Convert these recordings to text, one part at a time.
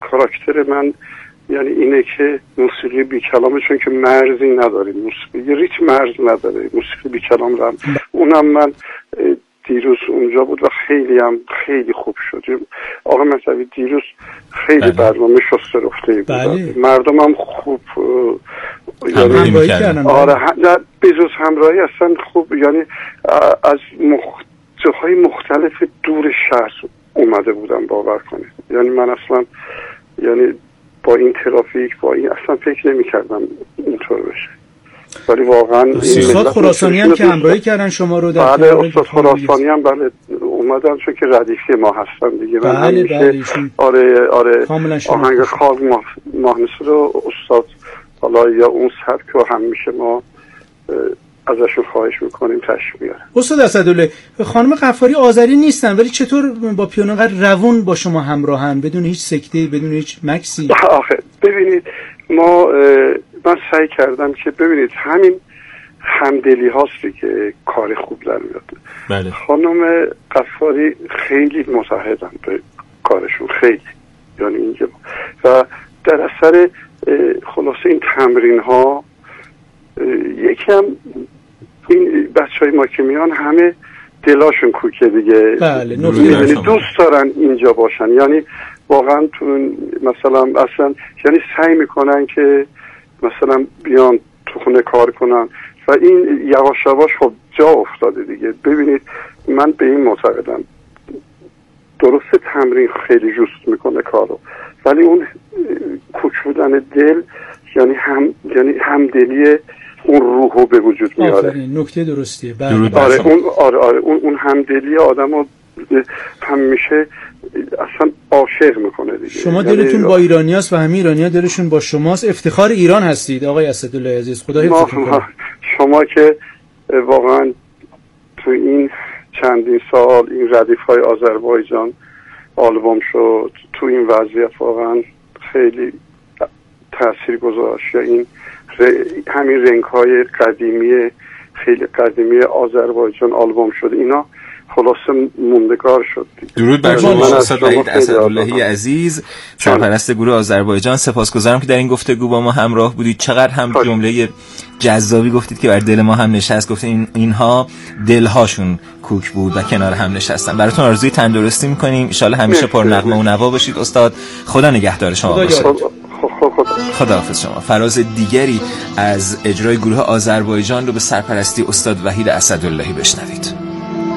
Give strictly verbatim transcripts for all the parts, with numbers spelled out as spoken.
کاراکتر من یعنی اینه که موسیقی بی کلامه، چون که مرزی نداره، موسیقی ریتم مرز نداره، موسیقی بی کلام رم. اونم من دیروز اونجا بود و خیلی هم خیلی خوب شد. آقا مصطفی دیروز خیلی برنامه شسته رفته بود. بله. مردم هم خوب همراهی میکردن. آره بجز همراهی اصلا خوب، یعنی از مخ... جاهای مختلف دور شهر اومده بودم، باور کنید. یعنی من اصلا یعنی با این ترافیک با این اصلا فکر نمی کردم اینطور بشه، ولی واقعا استاد خراسانی هم که همراهی کردن شما رو در بله استاد خراسانی هم بله اومدن، چون که ردیفی ما هستن دیگه. من بله بله آره آره آهنگ خواب ماهنسه رو استاد حالا یا اون سبک رو همیشه ما ازشون خواهش میکنیم تشریف بیارن. استاد اسدالله، خانم غفاری آذری نیستن ولی چطور با پیانو قدر روون با شما همراهن بدون هیچ سکته، بدون هیچ مکسی؟ آخه ببینید ما من سعی کردم که ببینید همین همدلی هاستی که کار خوب در میاد. بله. خانم غفاری خیلی متحدن به کارشون، خیلی، یعنی اینجا و در اثر خلاصه این تمرین ها یکی هم این بچه های ما که میان همه دلاشون کوکه دیگه. بله یعنی دوست دارن اینجا باشن، یعنی واقعا تو مثلا اصلا یعنی سعی میکنن که مثلا بیان تو خونه کار کنن و این یواش یواش خب جا افتاده دیگه. ببینید من به این معتقدم درسته تمرین خیلی جست میکنه کارو، ولی اون کوک بودن دل یعنی هم یعنی همدلی اون روحو به وجود میاره. آفرین، نکته درستیه. بله. آره اون آره آره اون اون همدلی آدمو همیشه اصلا عاشق میکنه دیگه. شما دلتون یعنی با ایرانیاست و همه ایرانی‌ها دلشون با شماست. افتخار ایران هستید آقای اسدالله عزیز، خدا حفظتون کنه. شما که واقعا تو این چندین سال این ردیف‌های آذربایجان آلبوم شد، تو این وضعیت واقعا خیلی تأثیر گذاشت. یا این ر... همین رنگ‌های قدیمی خیلی قدیمی آذربایجان آلبوم شد، اینا خلاصه موندگار شد. درود بر شما استاد وحید اسداللهی عزیز، سرپرست گروه آذربایجان. سپاسگزارم که در این گفتگو با ما همراه بودید. چقدر هم جمله جذابی گفتید که بر دل ما هم نشست. گفتید این اینها دلهاشون کوک بود و کنار هم نشستن. براتون آرزوی تندرستی می‌کنیم. ان شاءالله همیشه پر نغمه و نوا باشید استاد. خدا نگهدار شما باشه. خداحافظ شما. فراز دیگری از اجرای گروه آذربایجان رو به سرپرستی استاد وحید اسداللهی بشنوید.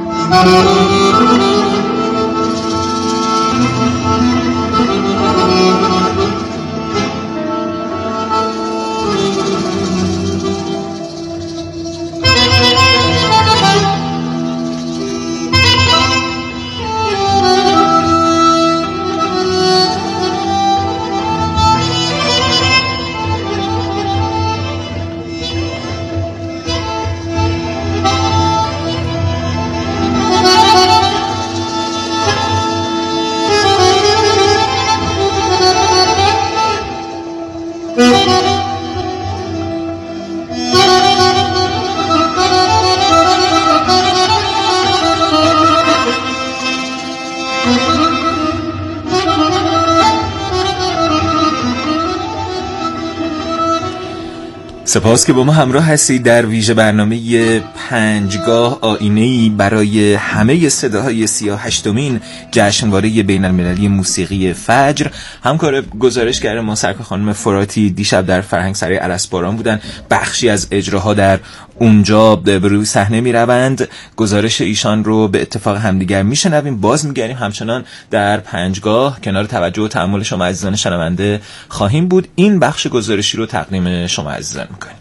سپاس که با ما همراه هستید در ویژه برنامه پنجگاه، آینه‌ای برای همه صداهای سی و هشتمین جشنواره بین المللی موسیقی فجر. همکار گزارشگر ما سرکار خانم فراتی دیشب در فرهنگسرای ارسباران بودن. بخشی از اجراها در اونجا به روی صحنه می روند. گزارش ایشان رو به اتفاق همدیگر می شنویم. باز می گردیم همچنان در پنجگاه کنار توجه و تأمل شما عزیزان شنونده خواهیم بود. این بخش گزارشی رو تقدیم شما عزیزان می کنیم.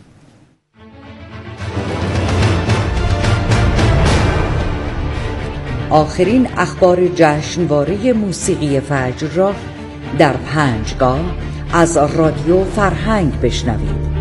آخرین اخبار جشنواره موسیقی فجر را در پنجگاه از رادیو فرهنگ بشنوید.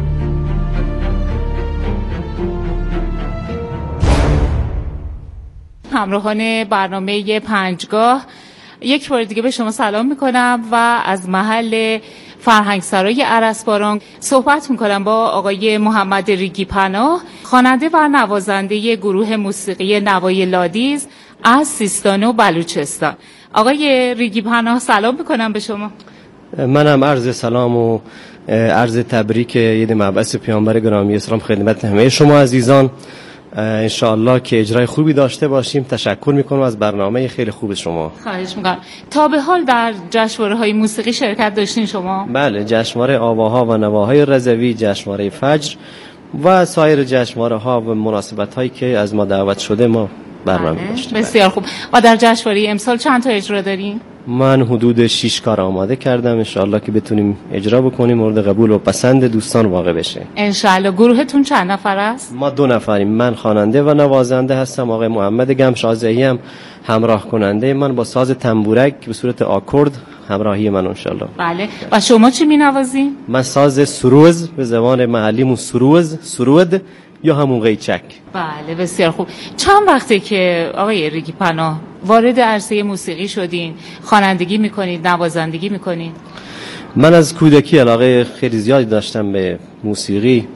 همراهان برنامه پنجگاه، یک بار دیگه به شما سلام میکنم و از محل فرهنگسرای ارسباران صحبت میکنم با آقای محمد ریگی پناه، خواننده و نوازنده گروه موسیقی نوای لادیز از سیستان و بلوچستان. آقای ریگی پناه سلام میکنم به شما. منم عرض سلام و عرض تبریک عید مبعث پیامبر گرامی اسلام خدمت همه شما عزیزان. انشاءالله که اجرای خوبی داشته باشیم. تشکر میکنم از برنامه خیلی خوب شما. خواهش میکنم. تا به حال در جشنواره‌های موسیقی شرکت داشتین شما؟ بله، جشنواره آواها و نواهای رضوی، جشنواره فجر و سایر جشنواره‌ها و مناسبت‌هایی که از ما دعوت شده ما برنامه داشتیم. بسیار خوب. و در جشنواره امسال چند تا اجرا دارین؟ من حدود شش کار آماده کردم، انشاءالله که بتونیم اجرا بکنیم، مورد قبول و پسند دوستان واقع بشه. انشاءالله. گروهتون چند نفر است؟ ما دو نفریم. من خواننده و نوازنده هستم، آقای محمد گمشازهی هم همراه کننده من با ساز تنبورک به صورت آکورد همراهی من انشاءالله. بله. و شما چی می‌نوازین؟ من ساز سروز، به زبان محلیمون سروز، سرود یا همون قیچک. بله بسیار خوب. چند وقته که آقای ریگی پناه وارد عرصه موسیقی شدین؟ خوانندگی میکنید، نوازندگی میکنید؟ من از کودکی علاقه خیلی زیادی داشتم به موسیقی.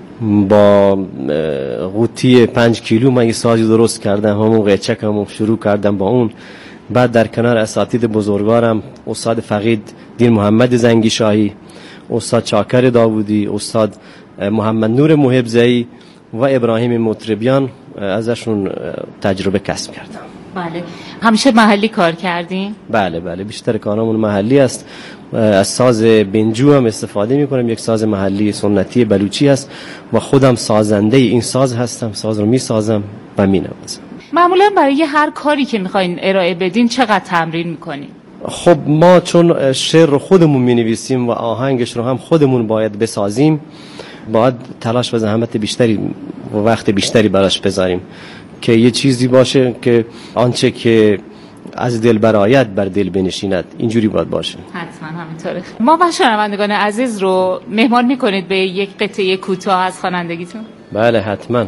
با قوطی پنج کیلو من یه سازی درست کردم، همون قیچک همون شروع کردم با اون. بعد در کنار اساتید بزرگوارم استاد فقید دین محمد زنگی شاهی، استاد چاکر داوودی، استاد محمد نور محبزه‌ای و ابراهیم مطربیان ازشون تجربه کسب کردم. بله. همیشه محلی کار کردین؟ بله بله، بیشتر کارامون محلی است. از ساز بنجو هم استفاده میکنم، یک ساز محلی سنتی بلوچی است و خودم سازنده این ساز هستم. ساز رو میسازم و مینوازم. معمولا برای هر کاری که میخواین ارائه بدین چقدر تمرین میکنین؟ خب ما چون شعر رو خودمون مینویسیم و آهنگش رو هم خودمون باید بسازیم، باید تلاش و زحمت بیشتری و وقت بیشتری براش بذاریم که یه چیزی باشه که آنچه که از دل برآید بر دل بنشیند. اینجوری باید باشه. حتما همینطوره. ما و شنوندگان عزیز رو مهمان میکنید به یک قطعه کوتاه از خوانندگیتون؟ بله حتما.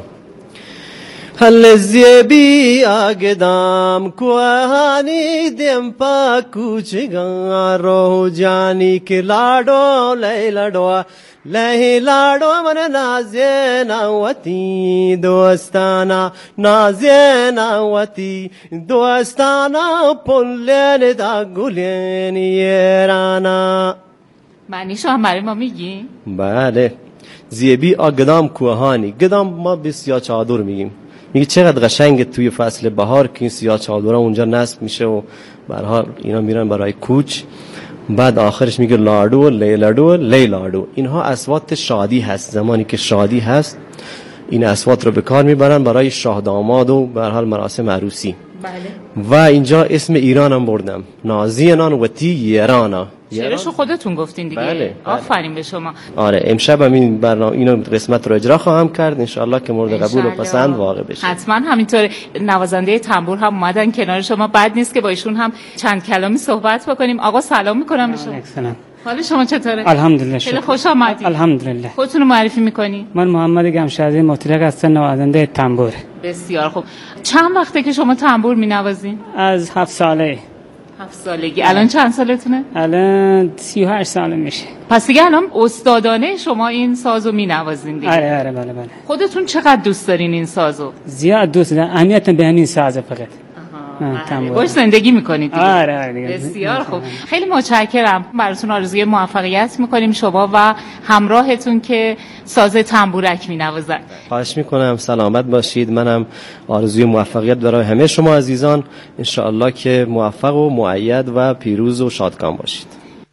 هلزیبی آگدام کوهانی دم پا کوچگان رو جانی که لاڈو لی لڑوا لہی لاڈو من نازے ناوتی دوستانا نازے ناوتی دوستانا پلین دا گلین یرانا. معنیشو هم برای ما میگی؟ بله. زیبی آگدام کوهانی، گدام ما به سیاه چادر میگیم. میگه چقدر قشنگه توی فصل بهار که این سیاه چادرها اونجا نصب میشه و به هر حال اینا میرن برای کوچ. بعد آخرش میگه لاڈو لی لاڈو لی لاڈو. اینها اصوات شادی هست. زمانی که شادی هست این اصوات رو به کار میبرن برای شاه داماد و به هر حال مراسم عروسی. بله. و اینجا اسم ایران هم بردم، نازینان وتی ایرانا. شعرشو خودتون گفتین دیگه. بله. آفرین به شما. آره امشب هم این برنامه اینو قسمت رو اجرا خواهم کرد انشالله که مورد قبول و پسند واقع بشه. حتما همینطوره. نوازنده تنبور هم اومدن کنار شما، بد نیست که با ایشون هم چند کلامی صحبت بکنیم. آقا سلام میکنم به شما. حال شما چطوره؟ الحمدلله. خیلی خوش آمدید. الحمدلله. خودتون رو معرفی میکنی؟ من محمد گمشازهی مطلق هستم، نوازنده تنبور. بسیار خوب. چند وقته که شما تنبور مینوازین؟ از هفت ساله. هفت سالگی. الان چند سالتونه؟ الان سی و هشت ساله میشه. پس دیگه الان استادانه شما این سازو مینوازین دیگه. آره آره بله بله. خودتون چقدر دوست دارین این سازو؟ زیاد دوست دارم. اهمیت به همین سازه فقط. باش زندگی میکنید دیگه. آره آره دیگه. بسیار خوب. خیلی متشکرم. براتون آرزوی موفقیت میکنیم شما و همراهتون که ساز تنبورک مینوازن. خواهش میکنم. سلامت باشید. منم آرزوی موفقیت برای همه شما عزیزان. ان شاء الله که موفق و مؤید و پیروز و شادکام باشید.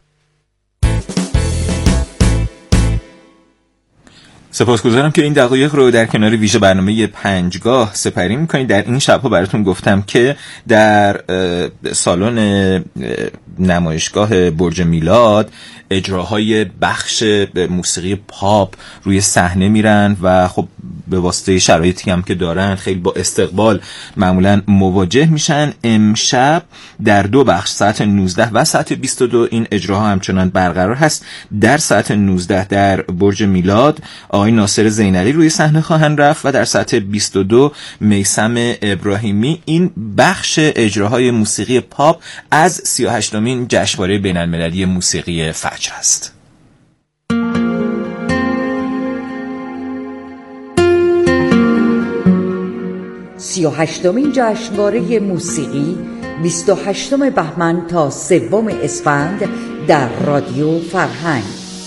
سپاسگزارم که این دقایق رو در کنار ویژه برنامه پنجگاه سپری میکنید. در این شبها براتون گفتم که در سالن نمایشگاه برج میلاد اجراهای بخش موسیقی پاپ روی صحنه میرن و خب به واسطه شرایطی هم که دارن خیلی با استقبال معمولا مواجه میشن. امشب در دو بخش ساعت نوزده و ساعت بیست و دو این اجراها همچنان برقرار هست. در ساعت نوزده در برج میلاد آقای ناصر زینلی روی صحنه خواهند رفت و در ساعت بیست و دو میثم ابراهیمی. این بخش اجراهای موسیقی پاپ از سی و هشتمین جشنواره بین‌المللی موسیقی فجر است. سی و هشتمین جشنواره موسیقی بیست و هشتم بهمن تا سوم اسفند در رادیو فرهنگ.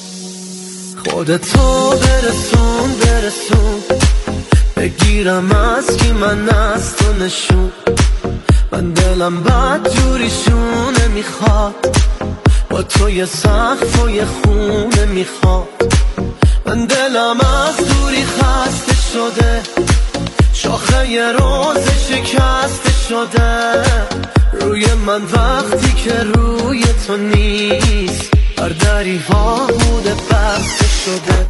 خودتو برسون برسون بگیرم از کی من از تو نشون، من دلم بد جوری شونه میخواد، با تو یه سقف و یه خونه میخواد، من دلم از دوری خسته شده، شاخه یه روز شکسته شده، روی من وقتی که روی تو نیست، هر دری ها بوده بسته شده.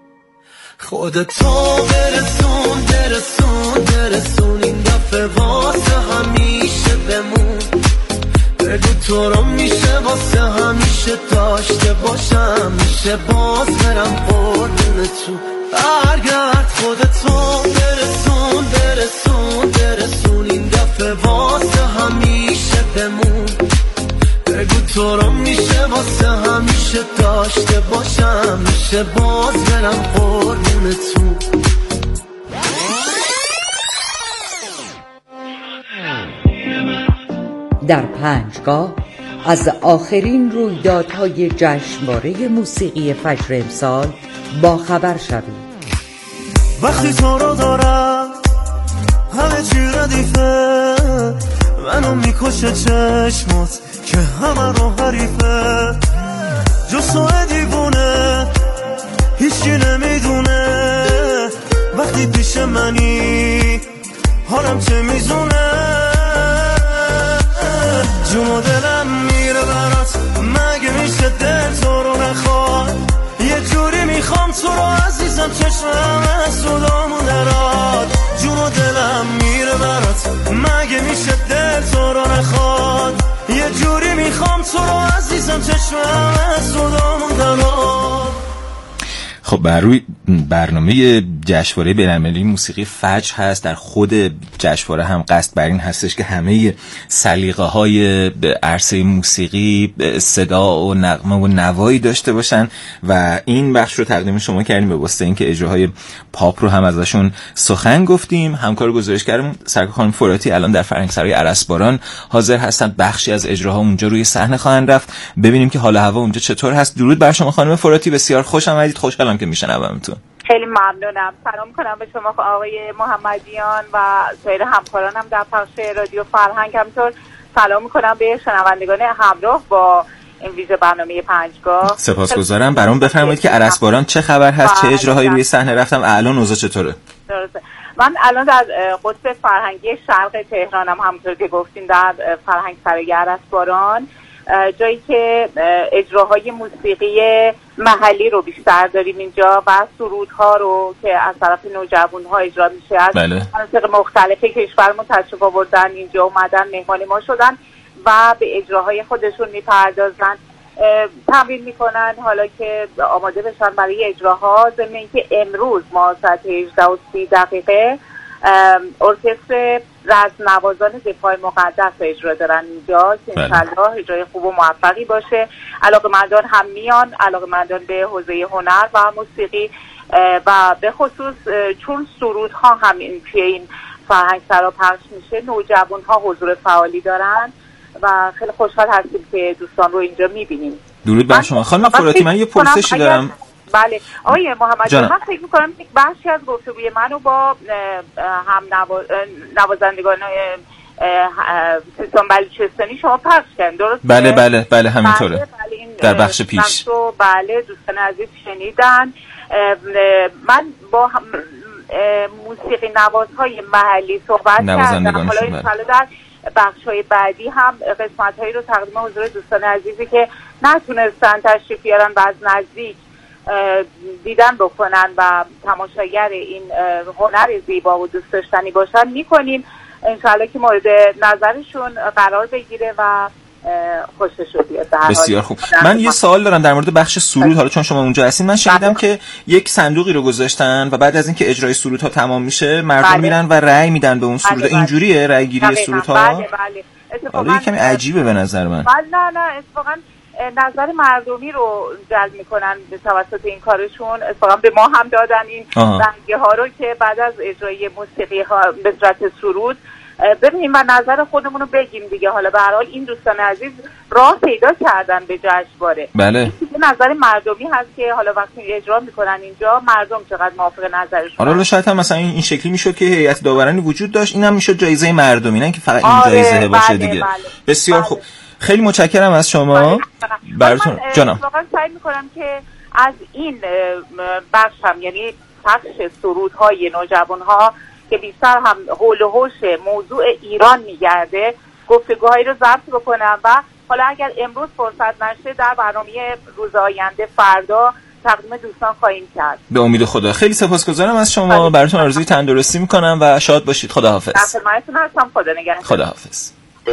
خودتو برسون برسون برسون این دفعه واسه همیشه بمون، بگو تو رو میشه واسه همیشه داشته باشم، میشه باز برم قربون تو، برگرد خودتو برسون برسون برسون این دفعه واسه همیشه بمون، بگو تو رو میشه واسه همیشه داشته باشم، میشه باز برم قربون تو. در پنجگاه از آخرین رویدادهای جشنواره موسیقی فجر امسال با خبر شوید. وقتی تو رو دارم همه چی ردیفه، منو میکشه چشمات که همه رو حریفه، جز تو دیوونه هیچی نمیدونه، وقتی پیش منی حالم چه میزونه، جون و دلم میره برات، مگه میشه دل تو رو نخواد، یه جوری میخوام تو رو عزیزم چشمم از صدامون دراد، جون و دلم میره برات، مگه میشه دل تو رو نخواد، یه جوری میخوام تو رو عزیزم چشمم از صدامون دراد. خب بر روی برنامه جشنواره بین‌المللی موسیقی فجر هست، در خود جشنواره هم قصد بر این هستش که همه سلیقه‌های عرصه موسیقی صدا و نغمه و نوایی داشته باشن و این بخش رو تقدیم شما کردیم به واسطه اینکه اجراهای پاپ رو هم ازشون سخن گفتیم. همکار گزارشگرمون سرکار خانم فراتی الان در فرهنگسرای ارسباران حاضر هستن، بخشی از اجراها اونجا روی صحنه خواهند رفت، ببینیم که حال هوا اونجا چطور هست. درود بر شما خانم فراتی، بسیار خوش آمدید، خوشحالم که میشنومتون. خیلی ممنونم. سلام کنم به شما آقای محمدیان و سایر همکارانم در پخش رادیو فرهنگ، همینطور سلام میکنم به شنوندگان همراه با این ویژه برنامه پنجگاه. سپاسگزارم. برام بفرمایید که ارسباران چه خبر هست، چه اجراهایی روی صحنه رفتم، الان اوضاع چطوره؟ درسته. من الان در قطب فرهنگی شرق تهرانم، همونطور که گفتیم در فرهنگسرای ارسباران، جایی که اجراهای موسیقی محلی رو بیشتر داریم اینجا و سرودها رو که از طرف نوجوان‌ها اجرا میشه، از مناطق مختلف کشورمون تشریف آوردن اینجا، اومدن مهمان ما شدن و به اجراهای خودشون میپردازن، تمرین میکنن حالا که آماده بشن برای اجراها. ضمن اینکه امروز ما ساعت هجده و سی دقیقه ارکستر رزمنوازان دفاع مقدس اجرا دارن اینجا که انشالله اجرای خوب و موفقی باشه. علاقه‌مندان هم میان، علاقه‌مندان به حوزه هنر و موسیقی و به خصوص چون سرودها هم این توی این فرهنگسرا پخش میشه، نوجوان‌ها حضور فعالی دارن و خیلی خوشحال هستیم که دوستان رو اینجا میبینیم. درود بر شما خانم فراتی. من یه پرسشی دارم. بله آقای محمدی، من فکر میکنم یک بخشی از گفتگوی منو با هم نوازندگان سیستان بلوچستانی شما پخش کردن، درسته؟ بله بله بله همینطوره. بله بله در بخش پیش بله دوستان عزیز شنیدن. من با موسیقی نوازهای محلی صحبت کردم، حالا انشالله در بخش‌های بعدی هم قسمت‌هایی رو تقدیم حضور دوستان عزیزی که نتونستن تشریف بیارن و از نزدیک دیدن بکنن و تماشاگر این هنر زیبا و دوست داشتنی باشن میکنیم، انشالله که مورد نظرشون قرار بگیره و خوششون بیاد. بسیار خوب. من یه سوال دارم در مورد بخش سرود، حالا چون شما اونجا هستین، من شنیدم که یک صندوقی رو گذاشتن و بعد از اینکه اجرای سرودها تمام میشه مردم بله. میرن و رأی میدن به اون سرود. بله. اینجوریه رأی گیری سرودها؟ بله بله. اتفاقا کمی عجیبه به نظر من. بله نه نه اتفاقا نظر مردمی رو جلب میکنن به توسط این کارشون. اتفاقا به ما هم دادن این رنگه ها رو که بعد از اجرای موسیقی ها به صورت سرود ببینیم و نظر خودمون رو بگیم دیگه. حالا به هر حال این دوستان عزیز راه پیدا کردن به جشنواره. بله. نظر مردمی هست که حالا وقتی اجرا میکنن اینجا مردم چقدر موافق نظرشون. حالا شاید هم مثلا این شکلی میشد که هیئت داورانی وجود داشت، اینم میشد جایزه مردمی، نه که فقط این آره جایزه باشه بله دیگه. بله. بسیار بله. خوب. خیلی متشکرم از شما. براتون جانم. واقعا سعی میکنم که از این بخشم، یعنی پخش سرودهای نوجوانها که بیشتر هم حول و حوش موضوع ایران میگرده، گفتگوهایی رو ضبط بکنم و حالا اگر امروز فرصت نشه در برنامه روز آینده فردا تقدیم دوستان خواهیم کرد. به امید خدا. خیلی سپاسگزارم از شما. براتون آرزوی تندرستی میکنم و شاد باشید. خداحافظ. در خدمتتون هستم. خدا نگهدار. خداحافظ.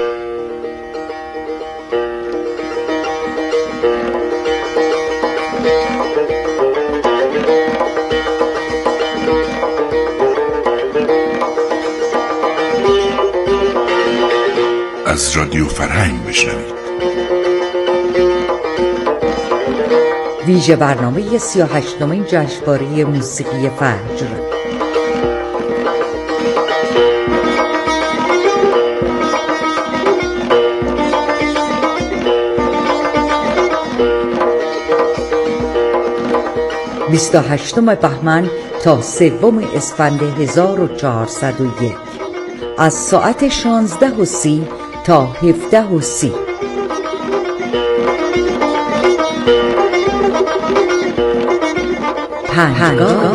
از رادیو فرهنگ بشنوید. ویژه برنامه سی و هشتمین جشنواره موسیقی فجر. بیست و هشتم بهمن تا سوم اسفند هزار و چهارصد و یک از ساعت شانزده و سی تا هفده و سی. پنجگاه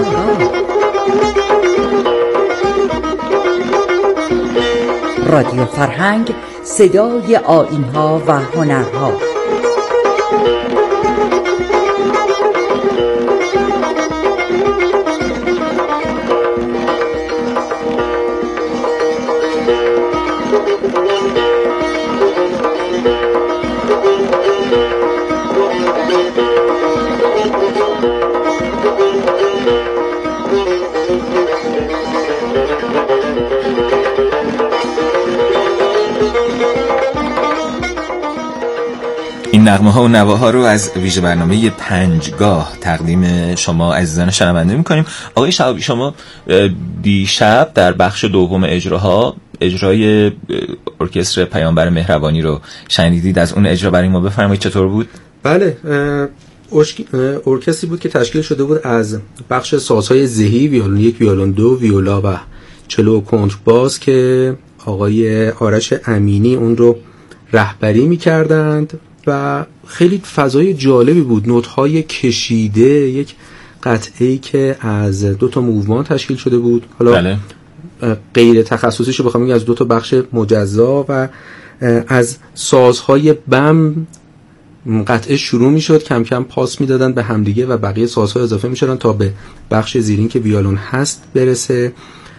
رادیو فرهنگ، صدای آیین‌ها و هنرها. این نغمه ها و نواها رو از ویژه برنامه پنجگاه تقدیم شما عزیزان شنونده میکنیم. آقای شهابی، شما دیشب در بخش دوم اجراها اجرای ارکستر پیامبر مهربانی رو شنیدید. از اون اجرا برای ما بفرمایید چطور بود؟ بله، ارکستری بود که تشکیل شده بود از بخش سازهای ذهی، ویولون یک، ویولون دو، ویولا و چلو و کنترباس که آقای آرش امینی اون رو رهبری می‌کردند و خیلی فضای جالبی بود. نوت‌های کشیده، یک قطعه‌ای که از دو تا موومان تشکیل شده بود. حالا بله. غیر تخصصیشو بخوام بگم از دو تا بخش مجزا و از سازهای بم قطعه شروع میشد، کم کم پاس میدادن به همدیگه و بقیه سازها اضافه میشدن تا به بخش زیرین که ویولون هست برسه.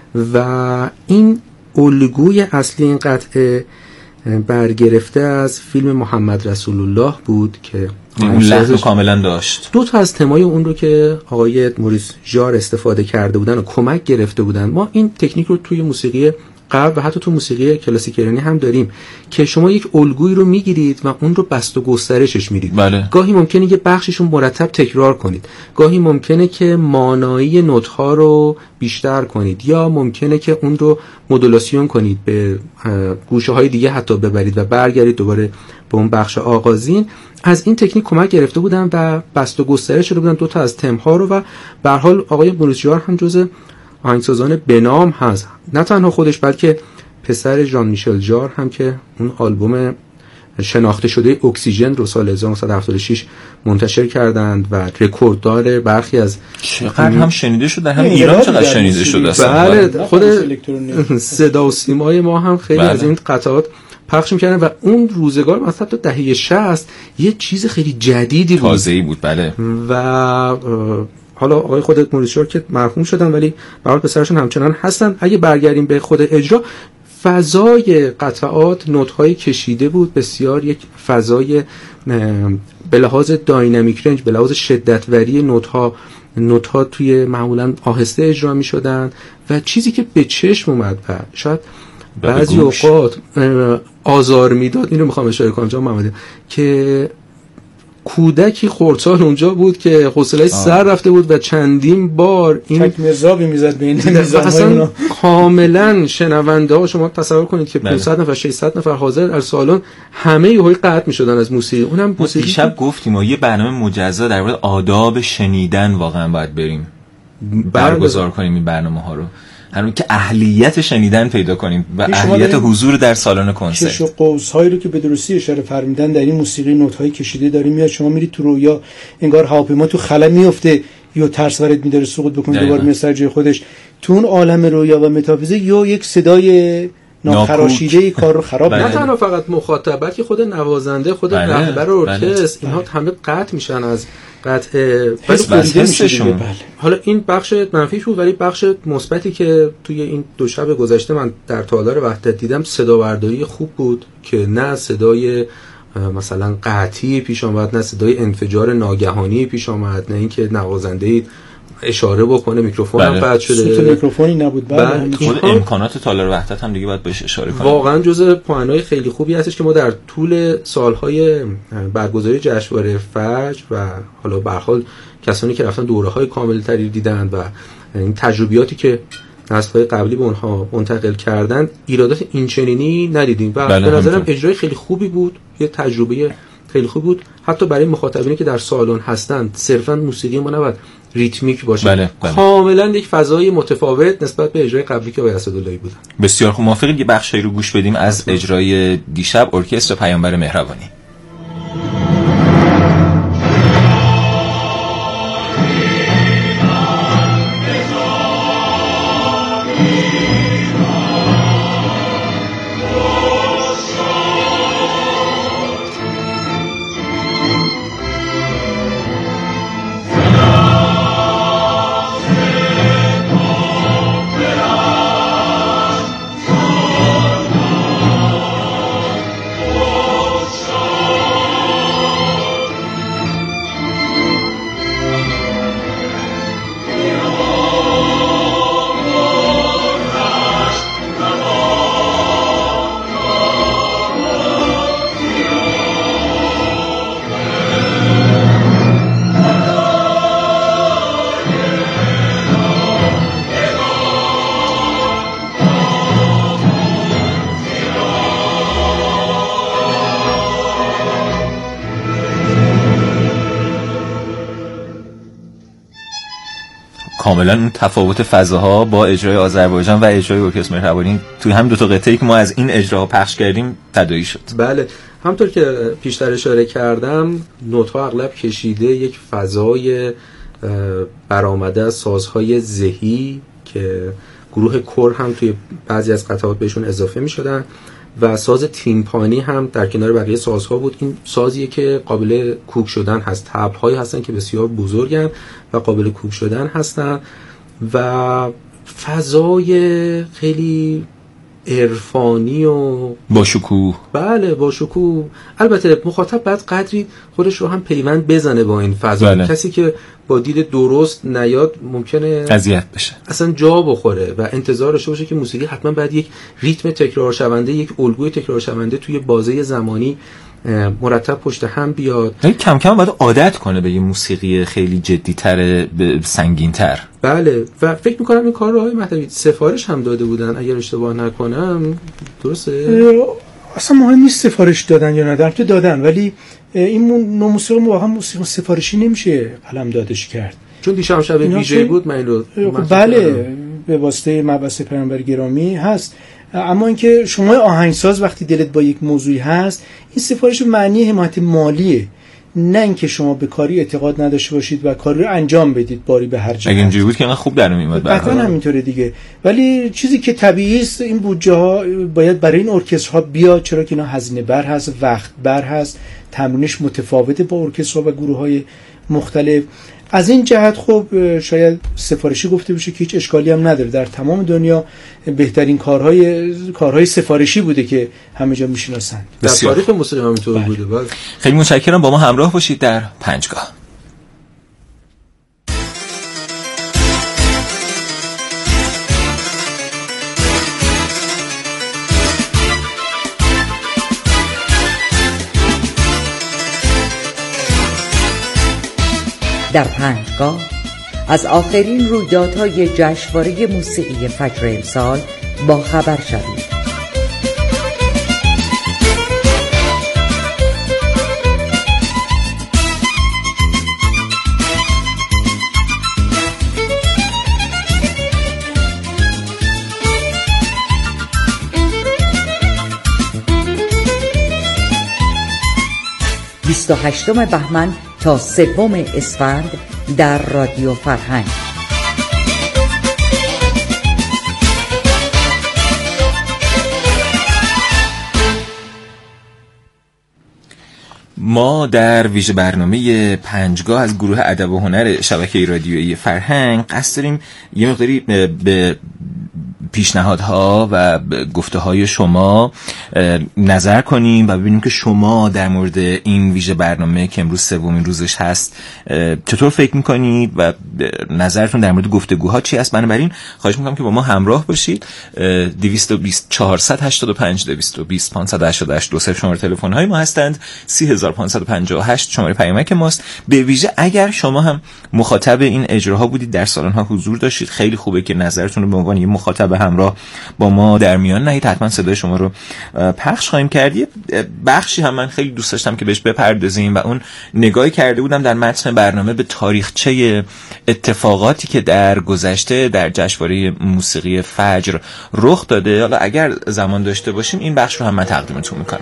و این الگوی اصلی این قطعه برگرفته از فیلم محمد رسول الله بود که اون لحن کاملا داشت. دو تا از تمای اون رو که آقای موریس ژار استفاده کرده بودن و کمک گرفته بودن. ما این تکنیک رو توی موسیقی غرب و حتی تو موسیقی کلاسیک ایرانی هم داریم که شما یک الگویی رو میگیرید و اون رو بست و گسترشش میدید. بله. گاهی ممکنه یه بخششون مرتب تکرار کنید، گاهی ممکنه که مانایی نوت‌ها رو بیشتر کنید، یا ممکنه که اون رو مدولاسیون کنید، به گوشه‌های دیگه حتی ببرید و برگردید دوباره به اون بخش آغازین. از این تکنیک کمک گرفته بودن و بست و گسترش شده بودن دو تا از تم‌ها رو. و به هر حال آقای موریس ژار هم جزء آهنگسازان بنام هست، نه تنها خودش بلکه پسر ژان میشل ژار هم که اون آلبوم شناخته شده اکسیژن رو سال هزار و نهصد و هفتاد و شش منتشر کردند و رکورددار برخی از چقدر هم شنیده شده، هم ایران چقدر شنیده شده است. بله، خود صدا و سیمای ما هم خیلی بله. از این قطعات پخش می‌کردن و اون روزگار مثلا تا دهه شصت یه چیز خیلی جدیدی بود، تازه‌ای بود. بله. و حالا آقای خودت موریس ژار که مرحوم شدن ولی به حال پسرشون همچنان هستن. اگه برگردیم به خود اجرا، فضای قطعات نوت‌های کشیده بود، بسیار یک فضای به لحاظ داینامیک رنج، به لحاظ شدتوری نوت‌ها نوت‌ها توی معمولاً آهسته اجرا می‌شدن و چیزی که به چشم اومد و شاید بعضی اوقات آزار میداد، اینو میخوام اشاره کنم جان محمدی، که کودکی خردسال اونجا بود که حوصله‌اش سر رفته بود و چندین بار این تک مرزابی میزد بین میزان‌های کاملا شنونده ها. شما تصور کنید که پانصد نفر ششصد نفر حاضر در سالن همه یهو قطع می‌شدن از موسیقی. اونم موسیقی دیشب گفتیم ما یه برنامه مجزا در مورد آداب شنیدن واقعا باید بریم برگزار کنیم این برنامه‌ها رو، همون که اهلیت شنیدن پیدا کنیم و اهلیت حضور در سالن کنسرت. کش و قوس‌هایی رو که به درستی اشاره فرمودن در این موسیقی نوت‌های کشیده داریم میاد. شما میرید تو رویا انگار هواپیما تو خلا میفته یا ترس وارد می‌داره سقوط بکنه دوباره میاد سر جای خودش. تو اون عالم رویا و متافیزیک یا یک صدای ناخراشیده کار رو خراب نه تنها فقط مخاطب بلکه خود نوازنده، خود رهبر ارکستر، اینها همه قطع میشن از قطع حسشون. حالا این بخش منفیش بود، ولی بخش مثبتی که توی این دو شب گذشته من در تالار وحدت دیدم صدا برداری خوب بود که نه صدای مثلا قطعی پیش آمد، نه صدای انفجار ناگهانی پیش آمد، نه اینکه نوازنده اشاره بکنه میکروفون هم قطع شده، صوت میکروفونی نبود. بعد خود امکانات تالار وحدت هم دیگه باید بهش اشاره کنیم. واقعا جزء پوانای خیلی خوبی هستش که ما در طول سالهای برگزاری جشنواره فجر و حالا به هر حال کسانی که رفتن دوره‌های کامل‌تری دیدن و این تجربیاتی که نسل‌های قبلی به اونها منتقل کردن ایرادات اینچنینی ندیدیم و بله، به نظرم اجرای خیلی خوبی بود، یه تجربه خیلی خوب بود حتی برای مخاطبینی که در سالن هستند. صرفا موسیقی ما نباید ریتمیک باشه، بله، بله. کاملا یک فضای متفاوت نسبت به اجرای قبلی که آقای اسداللهی بودن. بسیار خوب، موافقید یه بخشی رو گوش بدیم از اجرای دیشب ارکستر پیامبر مهربانی. کاملا اون تفاوت فضاها با اجرای آذربایجان و اجرای ارکستر مهربانی توی هم دو تا قطعه‌ای که ما از این اجراها پخش کردیم تداعی شد. بله، همونطور که پیشتر اشاره کردم نوت‌ها اغلب کشیده یک فضای برآمده از سازهای زهی که گروه کور هم توی بعضی از قطعات بهشون اضافه می‌شدن و ساز تیمپانی هم در کنار بقیه سازها بود. این سازیه که قابل کوک شدن هست، طبل‌هایی هستن که بسیار بزرگن و قابل کوک شدن هستن و فضای خیلی عرفانی و با شکوه. بله با شکوه. البته مخاطب بعد قدری خودش رو هم پیوند بزنه با این فضا. بله. کسی که با دید درست نیاد ممکنه اذیت بشه، اصلا جا بخوره و انتظار داشته باشه که موسیقی حتما باید یک ریتم تکرار شونده، یک الگوی تکرار شونده توی بازه زمانی مرتب پشت هم بیاد. کم کم باید عادت کنه به یه موسیقی خیلی جدی‌تر، سنگین‌تر. بله و فکر می‌کنم این کار رو آقای مهدوی سفارش هم داده بودن اگر اشتباه نکنم، درسته؟ اصلا مهم نیست سفارش دادن یا ندادن، که دادن، ولی این نوع موسیقی واقعا موسیقی سفارشی نمیشه قلم دادش کرد، چون دیشب شب ویژه بود. من این رو بله به واسطه مبعث پیامبر گرامی هست. اما اینکه شما آهنگساز وقتی دلت با یک موضوعی هست، این سفارش معنی حمایت مالیه، نه اینکه شما به کاری اعتقاد نداشته باشید و کاری رو انجام بدید باری به هر جهت. اگه اینجوری بود که من خوب در میومد. قطعا همینطوره دیگه، ولی چیزی که طبیعی است این بودجه ها باید برای این ارکسترها بیاد، چرا که اینا هزینه بر هست، وقت بر هست، تمرینش متفاوته با ارکسترها و گروه‌های مختلف. از این جهت خب شاید سفارشی گفته بشه که هیچ اشکالی هم نداره. در تمام دنیا بهترین کارهای کارهای سفارشی بوده که همه جا میشناسن. در تاریخ موسیقی همینطور بوده. بله. خیلی متشکرم، با ما همراه باشید در پنجگاه. در پنجگاه از آخرین رویدادهای جشنواره موسیقی فجر امسال با خبر شوید. بیست و هشتم بهمن تا سوم اسفند در رادیو فرهنگ. ما در ویژه برنامه پنجگاه از گروه ادب و هنر شبکه رادیویی فرهنگ قصد داریم یه مقداری به پیشنهادها و گفته های شما نظر کنیم و ببینیم که شما در مورد این ویژه برنامه که امروز سومین روزش هست چطور فکر میکنید و نظرتون در مورد گفتگوها چی است. بنابراین خواهش میکنم که با ما همراه باشید. دویست و بیست چهارصد و هشتاد و پنج دویست و بیست پانصد و هشتاد و هشت دو صفر شماره تلفن های ما هستند. سی هزار و پانصد و پنجاه و هشت شماره پیامک ماست. به ویژه اگر شما هم مخاطب این اجراها بودید، در سالن‌ها حضور داشتید، خیلی خوبه که نظرتون رو به عنوان یه مخاطب همراه با ما در میان نهید. حتما صدای شما رو پخش خواهیم کرد. یه بخشی هم من خیلی دوست داشتم که بهش بپردازیم و اون نگاهی کرده بودم در متن برنامه به تاریخچه اتفاقاتی که در گذشته در جشنواره موسیقی فجر رخ داده. حالا اگر زمان داشته باشیم این بخش رو هم من تقدیمتون میکنم.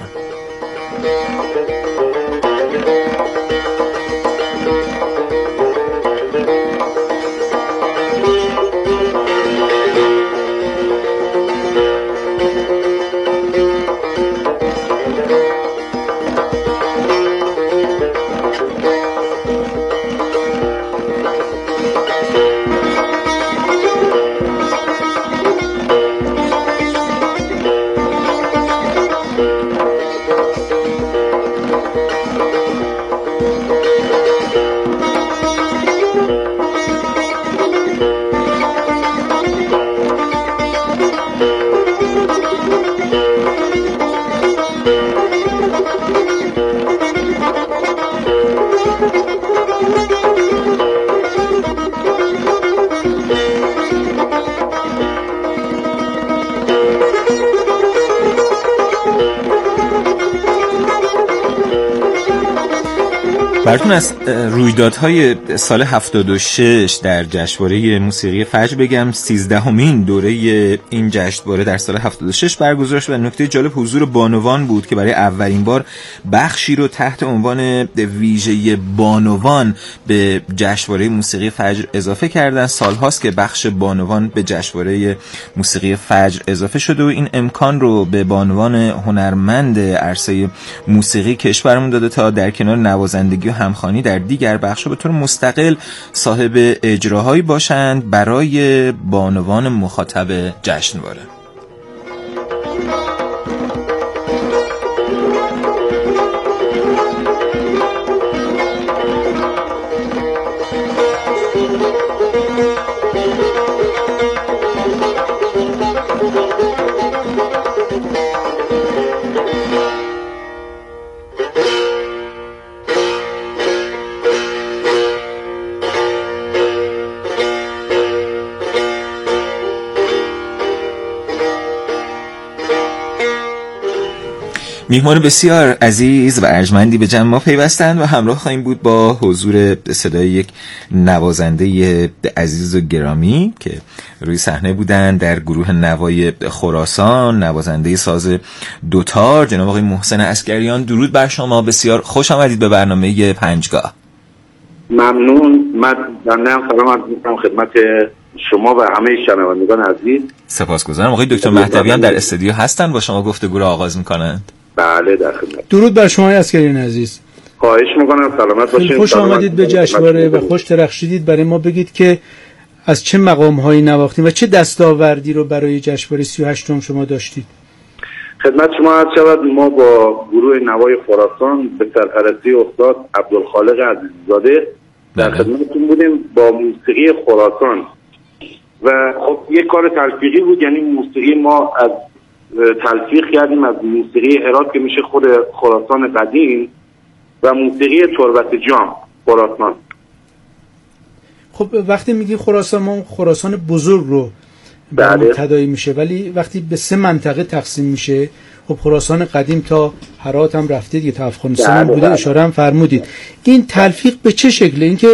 براتون از رویدادهای سال هفتاد و شش در جشنواره موسیقی فجر بگم. سیزدهمین دوره این جشنواره در سال هفتاد و شش برگزار شد و نکته جالب حضور بانوان بود که برای اولین بار بخشی رو تحت عنوان ویژه بانوان به جشنواره موسیقی فجر اضافه کردن. سالهاست که بخش بانوان به جشنواره موسیقی فجر اضافه شده و این امکان رو به بانوان هنرمند عرصه موسیقی کشورمون داده تا در کنار نوازندگی و همخوانی در دیگر بخش‌ها به طور مستقل صاحب اجراهایی باشند برای بانوان مخاطب جشنواره. میهمان بسیار عزیز و ارجمندی به جمع ما پیوستند و همراه خواهیم بود با حضور صدای یک نوازنده عزیز و گرامی که روی صحنه بودند در گروه نوای خراسان، نوازنده ساز دوتار جناب آقای محسن عسگریان. درود بر شما، بسیار خوش آمدید به برنامه پنجگاه. ممنون. من ممنونم، سلام عرض می‌کنم خدمت شما و همه شنوندگان عزیز. سپاسگزارم. آقای دکتر مهدوی هم در استودیو هستن، با شما گفتگو را آغاز می‌کنند. بله در خدمت. درود بر شما عسگریان عزیز. خواهش می‌کنم سلامت باشید. خوش آمدید به جشنواره و خوش درخشیدید. برای ما بگید که از چه مقام‌هایی نواختین و چه دستاوردی رو برای جشنواره سی و هشتم شما داشتید؟ خدمت شما عرض شود ما با گروه نوای خراسان به سرپرستی استاد عبدالخالق عزیززاده در خدمتتون بودیم با موسیقی خراسان و خب یک کار تلفیقی بود. یعنی موسیقی ما از تلفیق کردیم از موسیقی هرات که میشه خود خراسان قدیم و موسیقی تربت جام خراسان خب وقتی میگی خراسان، ما خراسان بزرگ رو بله. تداعی میشه، ولی وقتی به سه منطقه تقسیم میشه، خب خراسان قدیم تا هرات هم رفتید، تا افغانستان هم بوده، اشاره هم فرمودید. این تلفیق به چه شکله؟ اینکه